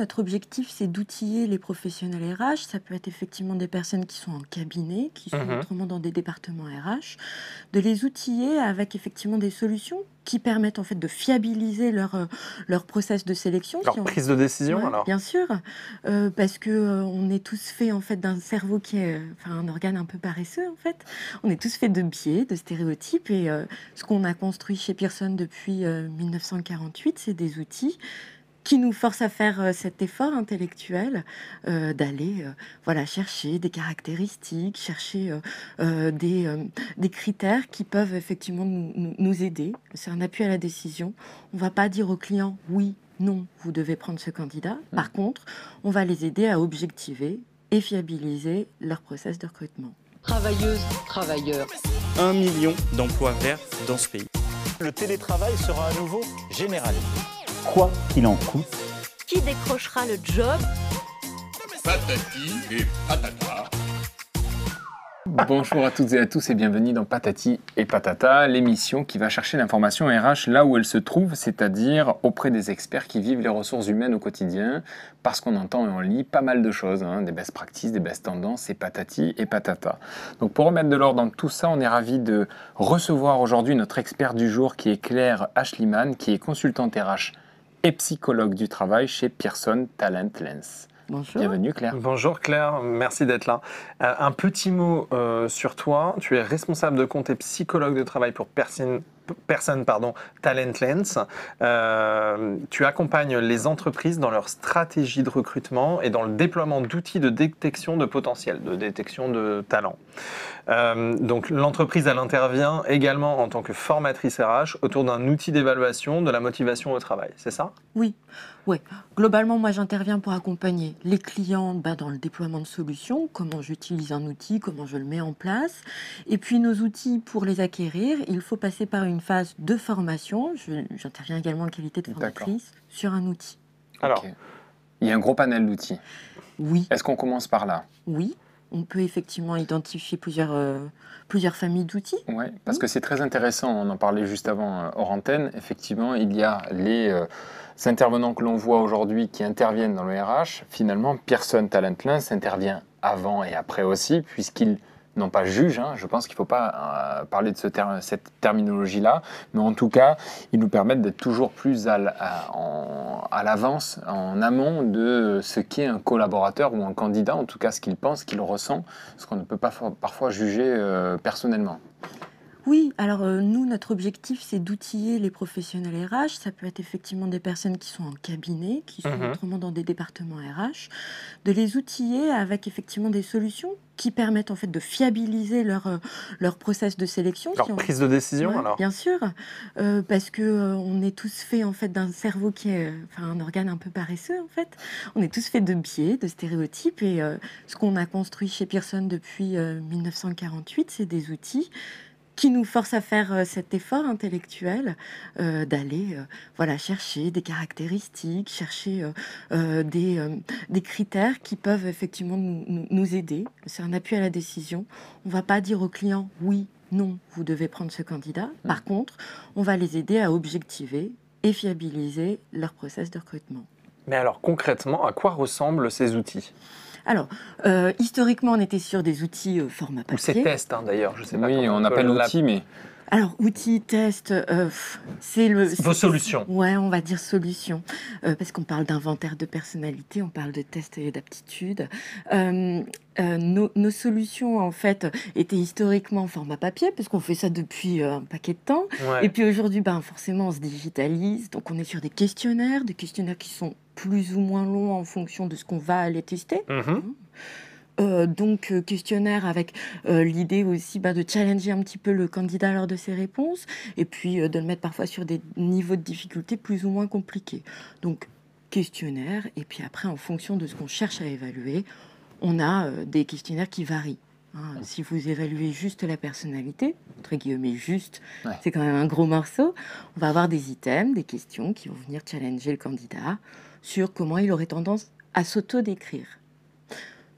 notre objectif, c'est d'outiller les professionnels RH. Ça peut être effectivement des personnes qui sont en cabinet, qui sont autrement dans des départements RH, de les outiller avec effectivement des solutions qui permettent en fait de fiabiliser leur process de sélection. Leur prise de décision, alors? Bien sûr, parce que on est tous faits en fait d'un cerveau qui est, un organe un peu paresseux en fait. On est tous faits de biais, de stéréotypes, et ce qu'on a construit chez Pearson depuis 1948, c'est des outils qui nous forcent à faire cet effort intellectuel d'aller chercher des caractéristiques, chercher des critères qui peuvent effectivement nous aider. C'est un appui à la décision. On ne va pas dire aux clients oui, non, vous devez prendre ce candidat. Par contre, on va les aider à objectiver et fiabiliser leur process de recrutement. Travailleuses, travailleurs. 1 million d'emplois verts dans ce pays. Le télétravail sera à nouveau généralisé. Quoi qu'il en coûte. Qui décrochera le job? Patati et patata. Bonjour à toutes et à tous et bienvenue dans Patati et Patata, l'émission qui va chercher l'information RH là où elle se trouve, c'est-à-dire auprès des experts qui vivent les ressources humaines au quotidien, parce qu'on entend et on lit pas mal de choses, des best practices, des best tendances, c'est Patati et Patata. Donc pour remettre de l'ordre dans tout ça, on est ravis de recevoir aujourd'hui notre expert du jour qui est Claire Ashliman, qui est consultante RH et psychologue du travail chez Pearson Talent Lens. Bonjour. Bienvenue Claire. Bonjour Claire, merci d'être là. Un petit mot sur toi. Tu es responsable de compte et psychologue de travail pour Pearson Talent Lens. Tu accompagnes les entreprises dans leur stratégie de recrutement et dans le déploiement d'outils de détection de potentiel, de détection de talent. Donc l'entreprise, elle intervient également en tant que formatrice RH autour d'un outil d'évaluation de la motivation au travail, c'est ça? Oui. Globalement, moi, j'interviens pour accompagner les clients dans le déploiement de solutions, comment j'utilise un outil, comment je le mets en place. Et puis, nos outils, pour les acquérir, il faut passer par une phase de formation. J'interviens également en qualité de formatrice sur un outil. Alors, il y a un gros panel d'outils. Oui. Est-ce qu'on commence par là? Oui. On peut effectivement identifier plusieurs familles d'outils. Oui, parce que c'est très intéressant, on en parlait juste avant hors antenne. Effectivement, il y a les intervenants que l'on voit aujourd'hui qui interviennent dans le RH. Finalement, Pearson Talent Lens intervient avant et après aussi, puisqu'ils non pas juge, je pense qu'il ne faut pas parler de cette terminologie-là, mais en tout cas, ils nous permettent d'être toujours plus à l'avance, en amont de ce qu'est un collaborateur ou un candidat, en tout cas ce qu'il pense, ce qu'il ressent, ce qu'on ne peut pas parfois juger personnellement. Oui, alors nous, notre objectif, c'est d'outiller les professionnels RH. Ça peut être effectivement des personnes qui sont en cabinet, qui sont autrement dans des départements RH, de les outiller avec effectivement des solutions qui permettent en fait de fiabiliser leur process de sélection. Leur prise de décision, alors? Bien sûr, parce que on est tous faits en fait d'un cerveau qui est, un organe un peu paresseux en fait. On est tous faits de biais, de stéréotypes, et ce qu'on a construit chez Pearson depuis 1948, c'est des outils qui nous force à faire cet effort intellectuel d'aller chercher des caractéristiques, chercher des critères qui peuvent effectivement nous aider. C'est un appui à la décision. On ne va pas dire aux clients oui, non, vous devez prendre ce candidat. Par contre, on va les aider à objectiver et fiabiliser leur process de recrutement. Mais alors concrètement, à quoi ressemblent ces outils ? Alors, historiquement, on était sur des outils format papier. Ou ces tests, d'ailleurs, je sais pas. Oui, on appelle l'outil, mais... Alors, outils, tests, c'est le... Vos solutions. Ouais, on va dire solutions, parce qu'on parle d'inventaire de personnalité, on parle de tests et d'aptitude. Nos solutions, en fait, étaient historiquement en format papier, parce qu'on fait ça depuis un paquet de temps. Ouais. Et puis aujourd'hui, forcément, on se digitalise. Donc, on est sur des questionnaires qui sont plus ou moins longs en fonction de ce qu'on va aller tester. Donc, questionnaire avec l'idée aussi de challenger un petit peu le candidat lors de ses réponses, et puis de le mettre parfois sur des niveaux de difficulté plus ou moins compliqués. Donc, questionnaire, et puis après, en fonction de ce qu'on cherche à évaluer, on a des questionnaires qui varient. Si vous évaluez juste la personnalité, entre guillemets juste, c'est quand même un gros morceau, on va avoir des items, des questions qui vont venir challenger le candidat sur comment il aurait tendance à s'auto-décrire.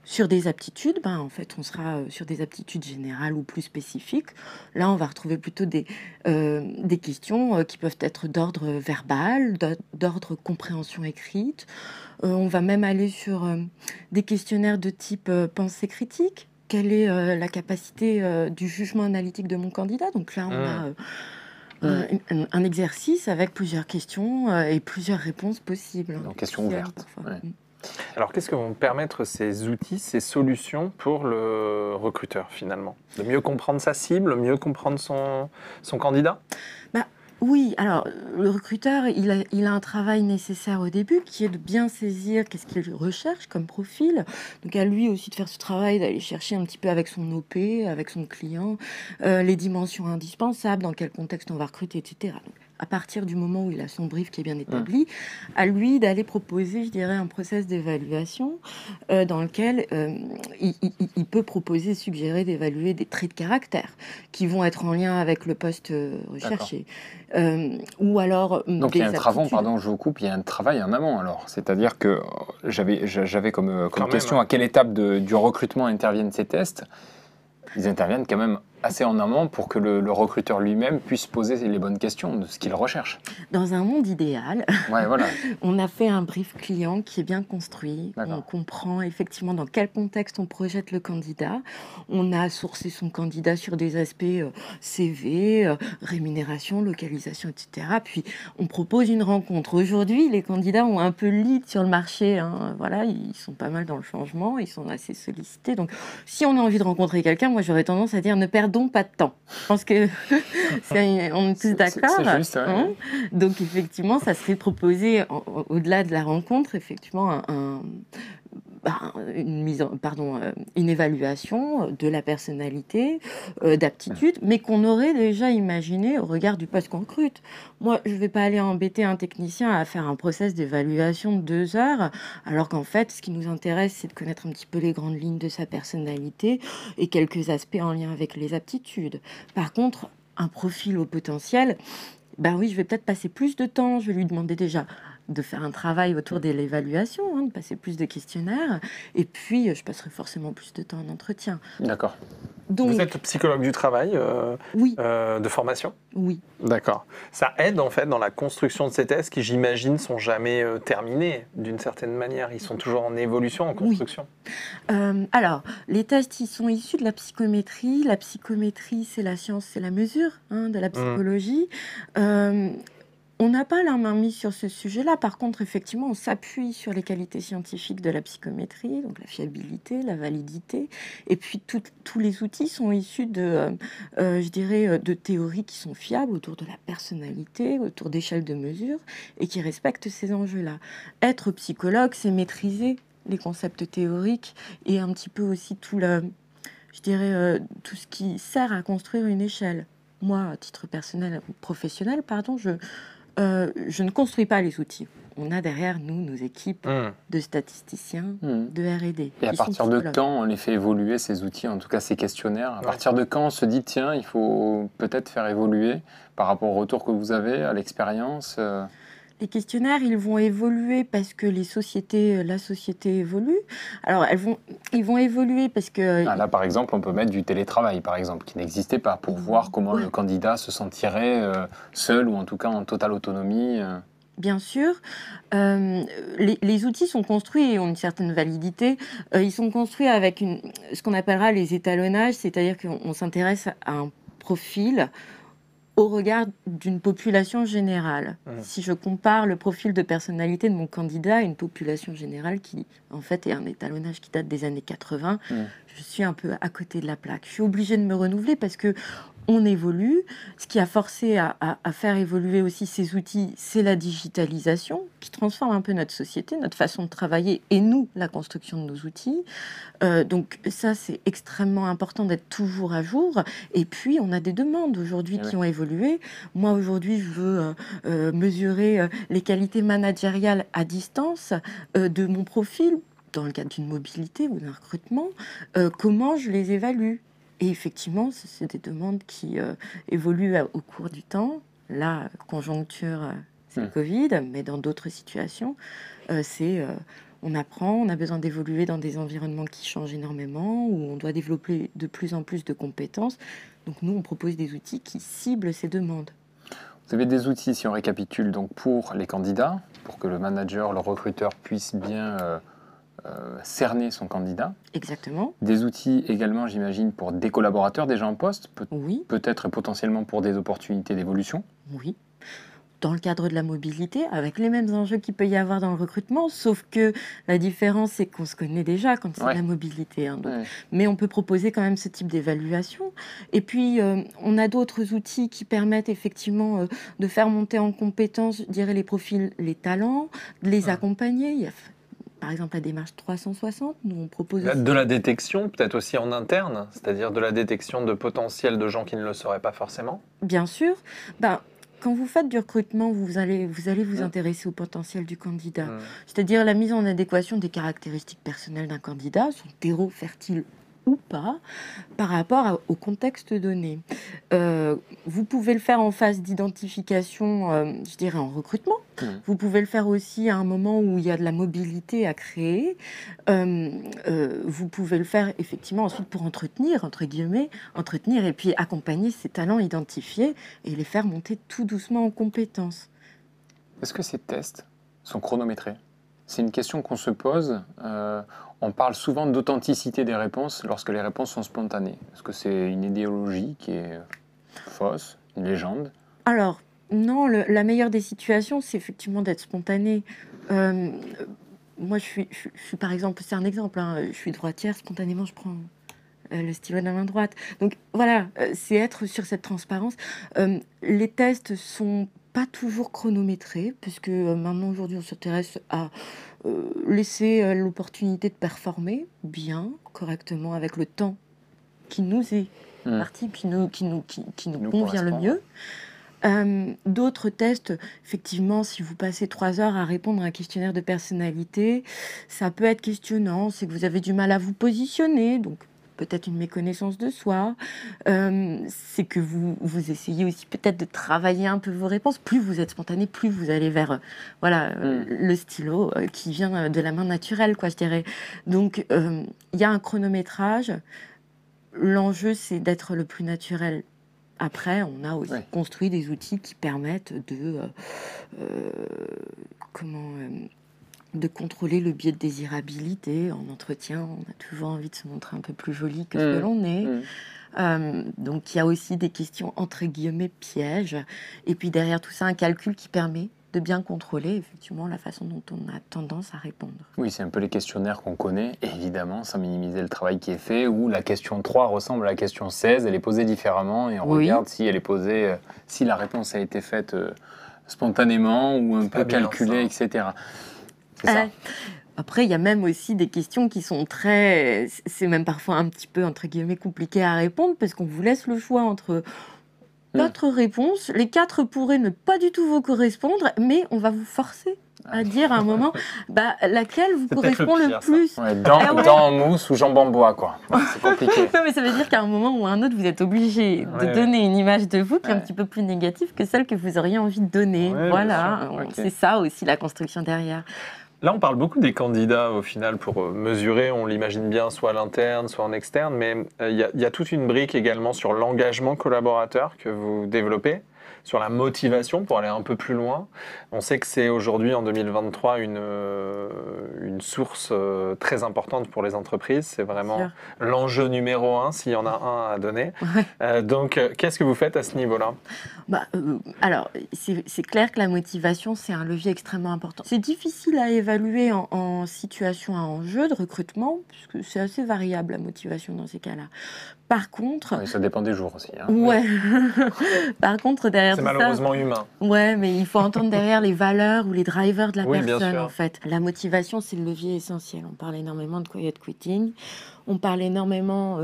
Sur des aptitudes, en fait, on sera sur des aptitudes générales ou plus spécifiques. Là, on va retrouver plutôt des questions qui peuvent être d'ordre verbal, d'ordre compréhension écrite. On va même aller sur des questionnaires de type pensée critique. Quelle est la capacité du jugement analytique de mon candidat? Donc là, on a un exercice avec plusieurs questions et plusieurs réponses possibles. Donc, questions ouvertes. Ouais. Alors, qu'est-ce que vont permettre ces outils, ces solutions pour le recruteur, finalement? De mieux comprendre sa cible, mieux comprendre son candidat? Oui, alors le recruteur, il a un travail nécessaire au début qui est de bien saisir qu'est-ce qu'il recherche comme profil. Donc à lui aussi de faire ce travail, d'aller chercher un petit peu avec son OP, avec son client, les dimensions indispensables, dans quel contexte on va recruter, etc. Donc, à partir du moment où il a son brief qui est bien établi, à lui d'aller proposer, je dirais, un process d'évaluation dans lequel il peut proposer, suggérer d'évaluer des traits de caractère qui vont être en lien avec le poste recherché. Ou alors donc il y a un travail, pardon, je vous coupe, il y a un travail en amont alors. C'est-à-dire que j'avais comme question à quelle étape du recrutement interviennent ces tests. Ils interviennent quand même assez en amont pour que le recruteur lui-même puisse poser les bonnes questions de ce qu'il recherche. Dans un monde idéal, voilà. On a fait un brief client qui est bien construit. On comprend effectivement dans quel contexte on projette le candidat. On a sourcé son candidat sur des aspects CV, rémunération, localisation, etc. Puis on propose une rencontre. Aujourd'hui, les candidats ont un peu le lead sur le marché. Voilà, ils sont pas mal dans le changement, ils sont assez sollicités. Donc, si on a envie de rencontrer quelqu'un, moi j'aurais tendance à dire ne perdons pas de temps. Je pense que on est tous d'accord. C'est juste, ouais. Donc effectivement, ça serait proposé au-delà de la rencontre, effectivement une évaluation de la personnalité, d'aptitude, mais qu'on aurait déjà imaginé au regard du poste qu'on recrute. Moi, je ne vais pas aller embêter un technicien à faire un process d'évaluation de 2 heures, alors qu'en fait, ce qui nous intéresse, c'est de connaître un petit peu les grandes lignes de sa personnalité et quelques aspects en lien avec les aptitudes. Par contre, un profil au potentiel, oui, je vais peut-être passer plus de temps, je vais lui demander déjà de faire un travail autour de l'évaluation, de passer plus de questionnaires, et puis je passerai forcément plus de temps en entretien. D'accord. Donc, vous êtes psychologue du travail oui. De formation? Oui. D'accord. Ça aide en fait dans la construction de ces tests qui, j'imagine, sont jamais terminés d'une certaine manière. Ils sont toujours en évolution, en construction. Oui. Alors, les tests, ils sont issus de la psychométrie. La psychométrie, c'est la science, c'est la mesure de la psychologie. On n'a pas la main mise sur ce sujet-là. Par contre, effectivement, on s'appuie sur les qualités scientifiques de la psychométrie, donc la fiabilité, la validité. Et puis, tous les outils sont issus de théories qui sont fiables autour de la personnalité, autour d'échelles de mesure, et qui respectent ces enjeux-là. Être psychologue, c'est maîtriser les concepts théoriques et un petit peu aussi tout ce qui sert à construire une échelle. Moi, à titre personnel, professionnel, je ne construis pas les outils. On a derrière nous nos équipes de statisticiens, de R&D. Et à partir de quand on les fait évoluer, ces outils, en tout cas ces questionnaires? À partir de quand on se dit, tiens, il faut peut-être faire évoluer par rapport au retour que vous avez, à l'expérience Les questionnaires, ils vont évoluer parce que la société évolue. Alors, ils vont évoluer parce que... Là, par exemple, on peut mettre du télétravail, par exemple, qui n'existait pas, pour voir comment le candidat se sentirait seul ou en tout cas en totale autonomie. Bien sûr. Les outils sont construits et ont une certaine validité. Ils sont construits avec ce qu'on appellera les étalonnages, c'est-à-dire qu'on s'intéresse à un profil au regard d'une population générale. Si je compare le profil de personnalité de mon candidat à une population générale qui, en fait, est un étalonnage qui date des années 80, je suis un peu à côté de la plaque. Je suis obligée de me renouveler parce que on évolue. Ce qui a forcé à faire évoluer aussi ces outils, c'est la digitalisation qui transforme un peu notre société, notre façon de travailler et nous, la construction de nos outils. Donc ça, c'est extrêmement important d'être toujours à jour. Et puis, on a des demandes aujourd'hui qui ont évolué. Moi, aujourd'hui, je veux mesurer les qualités managériales à distance de mon profil dans le cadre d'une mobilité ou d'un recrutement. Comment je les évalue ? Et effectivement, c'est des demandes qui évoluent au cours du temps. Là, conjoncture, c'est le Covid, mais dans d'autres situations, On apprend, on a besoin d'évoluer dans des environnements qui changent énormément, où on doit développer de plus en plus de compétences. Donc nous, on propose des outils qui ciblent ces demandes. Vous avez des outils, si on récapitule, donc pour les candidats, pour que le manager, le recruteur puisse bien cerner son candidat. Exactement. Des outils également, j'imagine, pour des collaborateurs déjà en poste, Oui. peut-être et potentiellement pour des opportunités d'évolution. Oui. Dans le cadre de la mobilité, avec les mêmes enjeux qu'il peut y avoir dans le recrutement, sauf que la différence, c'est qu'on se connaît déjà quand c'est de la mobilité. Hein, donc. Mais on peut proposer quand même ce type d'évaluation. Et puis, on a d'autres outils qui permettent effectivement de faire monter en compétence, je dirais, les profils, les talents, de les accompagner. Il y a, par exemple, la démarche 360, nous on propose... De la détection, peut-être aussi en interne, c'est-à-dire de la détection de potentiel de gens qui ne le seraient pas forcément. Bien sûr. Quand vous faites du recrutement, vous allez vous intéresser au potentiel du candidat. C'est-à-dire la mise en adéquation des caractéristiques personnelles d'un candidat, son terreau fertile ou pas, par rapport au contexte donné. Vous pouvez le faire en phase d'identification, je dirais en recrutement. Vous pouvez le faire aussi à un moment où il y a de la mobilité à créer. Vous pouvez le faire effectivement ensuite pour entretenir, entre guillemets, et puis accompagner ces talents identifiés et les faire monter tout doucement en compétences. Est-ce que ces tests sont chronométrés ? C'est une question qu'on se pose. On parle souvent d'authenticité des réponses lorsque les réponses sont spontanées. Est-ce que c'est une idéologie qui est fausse, une légende ? Alors, non, la meilleure des situations, c'est effectivement d'être spontané. Moi, je suis par exemple, c'est un exemple, hein, je suis droitière, spontanément, je prends le stylo de la main droite. Donc voilà, c'est être sur cette transparence. Les tests sont pas toujours chronométrés, puisque maintenant, aujourd'hui, on s'intéresse à laisser l'opportunité de performer bien, correctement, avec le temps qui nous est parti, qui nous convient le mieux. D'autres tests, effectivement, si vous passez 3 heures à répondre à un questionnaire de personnalité, ça peut être questionnant, c'est que vous avez du mal à vous positionner, donc peut-être une méconnaissance de soi, c'est que vous essayez aussi peut-être de travailler un peu vos réponses. Plus vous êtes spontané, plus vous allez vers le stylo qui vient de la main naturelle, quoi, je dirais. Donc, il y a un chronométrage. L'enjeu, c'est d'être le plus naturel. Après, on a aussi construit des outils qui permettent de contrôler le biais de désirabilité. En entretien, on a toujours envie de se montrer un peu plus joli que ce que l'on est. Donc, il y a aussi des questions entre guillemets pièges. Et puis derrière tout ça, un calcul qui permet de bien contrôler effectivement la façon dont on a tendance à répondre. Oui, c'est un peu les questionnaires qu'on connaît, évidemment, sans minimiser le travail qui est fait, où la question 3 ressemble à la question 16, elle est posée différemment, et on regarde si elle est posée, si la réponse a été faite spontanément ou un peu calculée, etc. C'est ça. Après, il y a même aussi des questions qui sont c'est même parfois un petit peu, entre guillemets, compliqué à répondre, parce qu'on vous laisse le choix entre 4 réponses. Les 4 pourraient ne pas du tout vous correspondre, mais on va vous forcer à dire à un moment laquelle vous correspond le plus. Dents en mousse ou jambes en bois, quoi. C'est compliqué. Non, mais ça veut dire qu'à un moment ou à un autre, vous êtes obligé de donner une image de vous qui est un petit peu plus négative que celle que vous auriez envie de donner. Voilà, c'est ça aussi la construction derrière. Là, on parle beaucoup des candidats au final pour mesurer, on l'imagine bien, soit à l'interne, soit en externe, mais il y a toute une brique également sur l'engagement collaborateur que vous développez, sur la motivation pour aller un peu plus loin. On sait que c'est aujourd'hui, en 2023, une source très importante pour les entreprises. C'est vraiment l'enjeu numéro 1, s'il y en a un à donner. Donc, qu'est-ce que vous faites à ce niveau-là ? Alors, c'est clair que la motivation, c'est un levier extrêmement important. C'est difficile à évaluer en situation à enjeu de recrutement, puisque c'est assez variable, la motivation dans ces cas-là. Par contre... ça dépend des jours aussi. Hein. Ouais. Par contre, derrière c'est malheureusement humain. Ouais, mais il faut entendre derrière les valeurs ou les drivers de la personne, en fait. La motivation, c'est le levier essentiel. On parle énormément de quiet quitting. On parle énormément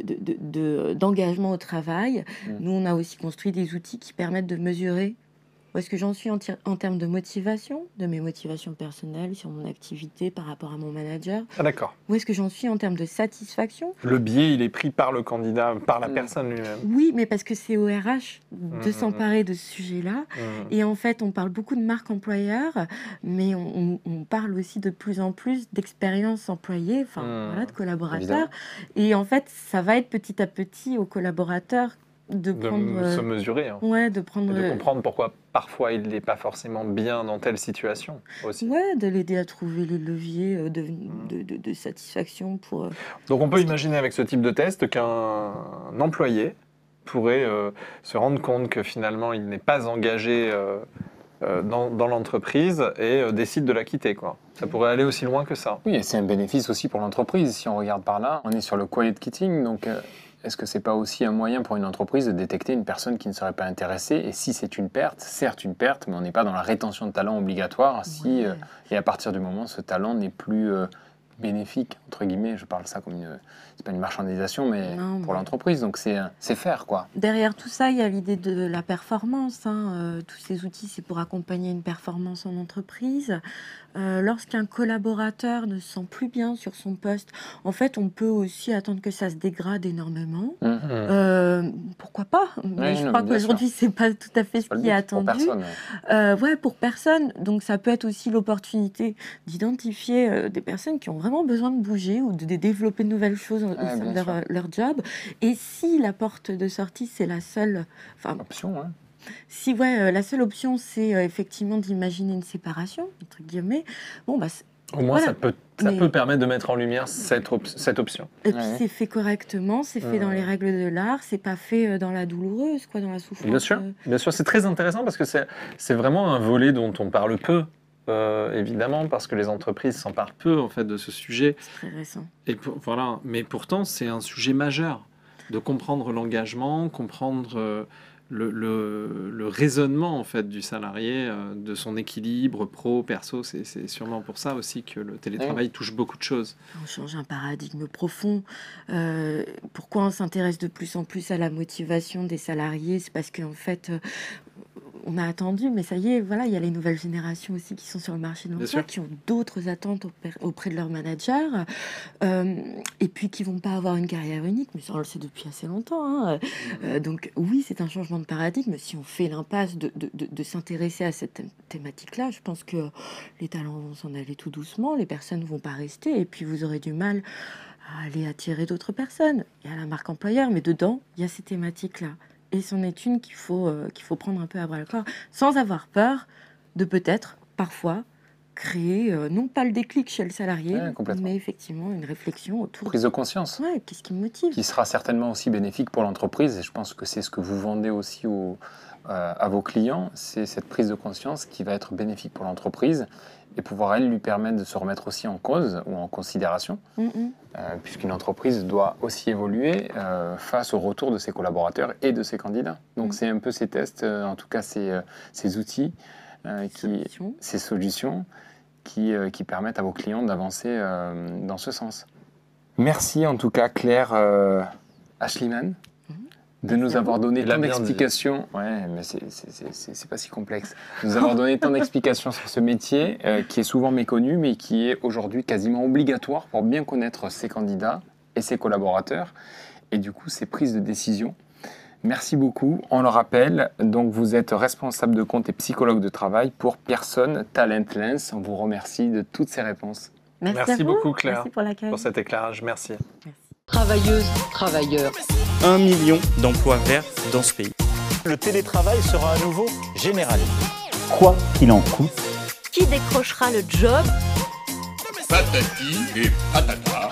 d'engagement au travail. Nous, on a aussi construit des outils qui permettent de mesurer Où est-ce que j'en suis en termes de motivation, de mes motivations personnelles sur mon activité par rapport à mon manager? Ah, d'accord. Où est-ce que j'en suis en termes de satisfaction? Le biais, il est pris par le candidat, par la personne lui-même. Oui, mais parce que c'est au RH de s'emparer de ce sujet-là. Et en fait, on parle beaucoup de marque employeur, mais on parle aussi de plus en plus d'expérience employée, voilà, de collaborateurs. Évidemment. Et en fait, ça va être petit à petit aux collaborateurs de prendre... se mesurer. Hein. Ouais, de prendre... Et de comprendre pourquoi parfois il n'est pas forcément bien dans telle situation aussi. Ouais, de l'aider à trouver les leviers de satisfaction pour... Donc on peut imaginer avec ce type de test qu'un employé pourrait se rendre compte que finalement il n'est pas engagé dans l'entreprise et décide de la quitter, quoi. Ça pourrait aller aussi loin que ça. Oui, et c'est un bénéfice aussi pour l'entreprise. Si on regarde par là, on est sur le quiet quitting, donc est-ce que c'est pas aussi un moyen pour une entreprise de détecter une personne qui ne serait pas intéressée? Et si c'est une perte, certes une perte, mais on n'est pas dans la rétention de talent obligatoire si et à partir du moment où ce talent n'est plus bénéfique, entre guillemets, je parle ça comme c'est pas une marchandisation, mais Non, pour mais- l'entreprise, donc c'est faire, quoi. Derrière tout ça, il y a l'idée de la performance. Tous ces outils, c'est pour accompagner une performance en entreprise. Lorsqu'un collaborateur ne se sent plus bien sur son poste, en fait, on peut aussi attendre que ça se dégrade énormément. Pourquoi pas? Mais je non, crois mais bien qu'aujourd'hui, c'est pas tout à fait ce Pas le qui est but, pour attendu. personne. Ouais, pour personne. Donc, ça peut être aussi l'opportunité d'identifier des personnes qui ont vraiment besoin de bouger ou de développer de nouvelles choses au sein bien de sûr. leur job. Et si la porte de sortie, c'est la seule... Enfin, Option, hein. si la seule option, c'est effectivement d'imaginer une séparation, entre guillemets, bon, bah, Au moins, Voilà. ça Mais- peut permettre de mettre en lumière cette option. et puis Ouais. c'est fait correctement, c'est fait dans les règles de l'art, c'est pas fait dans la douloureuse, quoi, dans la souffrance. Bien sûr, c'est très intéressant parce que c'est vraiment un volet dont on parle peu, évidemment, parce que les entreprises s'emparent peu en fait de ce sujet. C'est très récent. Et voilà. Mais pourtant, c'est un sujet majeur de comprendre l'engagement, comprendre le raisonnement en fait du salarié, de son équilibre pro-perso. C'est sûrement pour ça aussi que le télétravail touche beaucoup de choses. On change un paradigme profond. Pourquoi on s'intéresse de plus en plus à la motivation des salariés? C'est parce qu'en fait, on a attendu, mais ça y est, voilà, il y a les nouvelles générations aussi qui sont sur le marché de Bien l'emploi, sûr. qui ont d'autres attentes auprès de leur manager, et puis qui vont pas avoir une carrière unique, mais ça on le sait depuis assez longtemps. Donc oui, c'est un changement de paradigme. Si on fait l'impasse de s'intéresser à cette thématique-là, je pense que les talents vont s'en aller tout doucement, les personnes ne vont pas rester, et puis vous aurez du mal à aller attirer d'autres personnes. Il y a la marque employeur, mais dedans, il y a ces thématiques-là. Et c'en est une qu'il faut prendre un peu à bras-le-corps, sans avoir peur de peut-être, parfois, créer, non pas le déclic chez le salarié, Ouais, complètement. mais effectivement une réflexion autour Prise de conscience. Ouais, qu'est-ce qui me motive? Qui sera certainement aussi bénéfique pour l'entreprise. Et je pense que c'est ce que vous vendez aussi à vos clients, c'est cette prise de conscience qui va être bénéfique pour l'entreprise et pouvoir, elle, lui permettre de se remettre aussi en cause ou en considération, puisqu'une entreprise doit aussi évoluer face au retour de ses collaborateurs et de ses candidats. Donc c'est un peu ces tests, en tout cas ces outils, ces solutions qui permettent à vos clients d'avancer dans ce sens. Merci en tout cas Claire Ashliman de nous avoir donné Il a tant bien dit. d'explications. Ouais, mais c'est pas si complexe. De nous avoir donné tant d'explications sur ce métier qui est souvent méconnu, mais qui est aujourd'hui quasiment obligatoire pour bien connaître ses candidats et ses collaborateurs, et du coup ses prises de décision. Merci beaucoup. On le rappelle, donc vous êtes responsable de compte et psychologue de travail pour Pearson Talent Lens. On vous remercie de toutes ces réponses. Merci Merci à vous. beaucoup, Claire, Merci pour l'accueil. pour cet éclairage. Merci. Travailleuses, travailleurs. 1 million d'emplois verts dans ce pays. Le télétravail sera à nouveau généralisé. Quoi qu'il en coûte, Qui décrochera le job? Patati et patata.